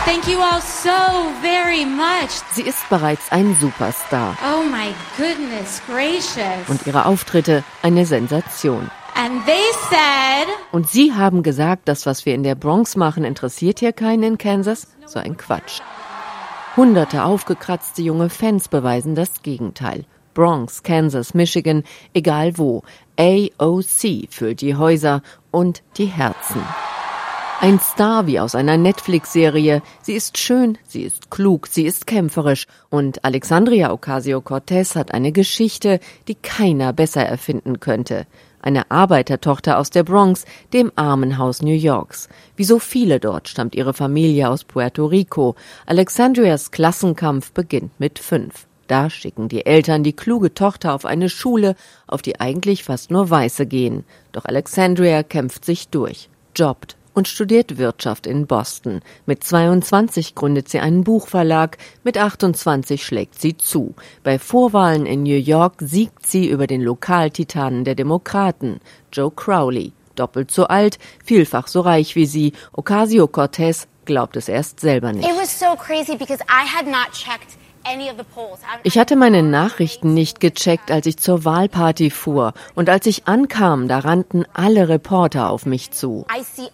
Thank you all so very much. Sie ist bereits ein Superstar. Oh my goodness gracious. Und ihre Auftritte eine Sensation. And they said... Und sie haben gesagt, das, was wir in der Bronx machen, interessiert hier keinen in Kansas? So ein Quatsch. Hunderte aufgekratzte junge Fans beweisen das Gegenteil. Bronx, Kansas, Michigan, egal wo. AOC füllt die Häuser und die Herzen. Ein Star wie aus einer Netflix-Serie. Sie ist schön, sie ist klug, sie ist kämpferisch. Und Alexandria Ocasio-Cortez hat eine Geschichte, die keiner besser erfinden könnte. Eine Arbeitertochter aus der Bronx, dem Armenhaus New Yorks. Wie so viele dort stammt ihre Familie aus Puerto Rico. Alexandrias Klassenkampf beginnt mit 5. Da schicken die Eltern die kluge Tochter auf eine Schule, auf die eigentlich fast nur Weiße gehen. Doch Alexandria kämpft sich durch, jobbt und studiert Wirtschaft in Boston. Mit 22 gründet sie einen Buchverlag, mit 28 schlägt sie zu. Bei Vorwahlen in New York siegt sie über den Lokaltitanen der Demokraten, Joe Crowley. Doppelt so alt, vielfach so reich wie sie. Ocasio-Cortez glaubt es erst selber nicht. It was so crazy because I had not checked. Ich hatte meine Nachrichten nicht gecheckt, als ich zur Wahlparty fuhr. Und als ich ankam, da rannten alle Reporter auf mich zu.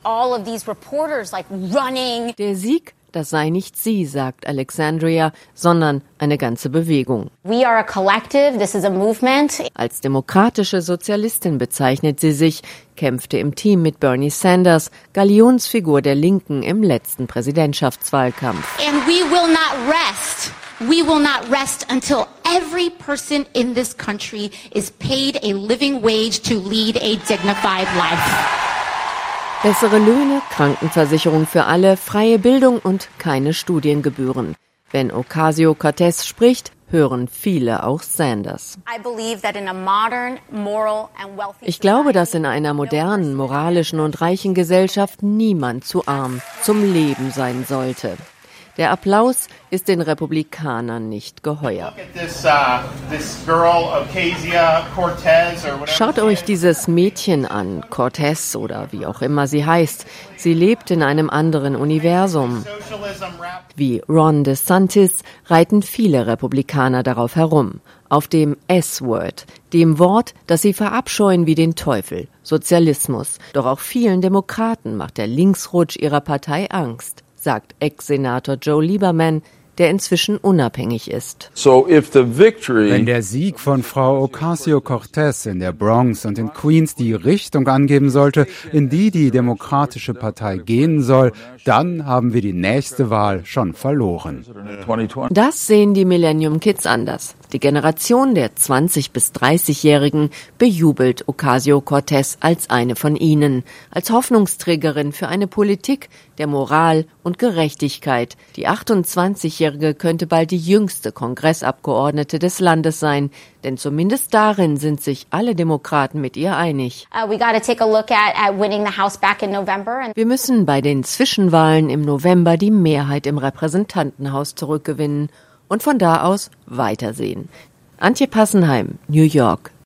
Der Sieg, das sei nicht sie, sagt Alexandria, sondern eine ganze Bewegung. We are a collective, this is a movement. Als demokratische Sozialistin bezeichnet sie sich, kämpfte im Team mit Bernie Sanders, Galionsfigur der Linken im letzten Präsidentschaftswahlkampf. And we will not rest. We will not rest until every person in this country is paid a living wage to lead a dignified life. Bessere Löhne, Krankenversicherung für alle, freie Bildung und keine Studiengebühren. Wenn Ocasio-Cortez spricht, hören viele auch Sanders. Ich glaube, dass in einer modernen, moralischen und reichen Gesellschaft niemand zu arm zum Leben sein sollte. Der Applaus ist den Republikanern nicht geheuer. Schaut euch dieses Mädchen an, Cortez oder wie auch immer sie heißt. Sie lebt in einem anderen Universum. Wie Ron DeSantis reiten viele Republikaner darauf herum. Auf dem S-Word, dem Wort, das sie verabscheuen wie den Teufel, Sozialismus. Doch auch vielen Demokraten macht der Linksrutsch ihrer Partei Angst, sagt Ex-Senator Joe Lieberman, der inzwischen unabhängig ist. Wenn der Sieg von Frau Ocasio-Cortez in der Bronx und in Queens die Richtung angeben sollte, in die die Demokratische Partei gehen soll, dann haben wir die nächste Wahl schon verloren. Das sehen die Millennium Kids anders. Die Generation der 20- bis 30-Jährigen bejubelt Ocasio-Cortez als eine von ihnen, als Hoffnungsträgerin für eine Politik der Moral und Gerechtigkeit. Die 28-Jährige könnte bald die jüngste Kongressabgeordnete des Landes sein, denn zumindest darin sind sich alle Demokraten mit ihr einig. Wir müssen bei den Zwischenwahlen im November die Mehrheit im Repräsentantenhaus zurückgewinnen und von da aus weitersehen. Antje Passenheim, New York.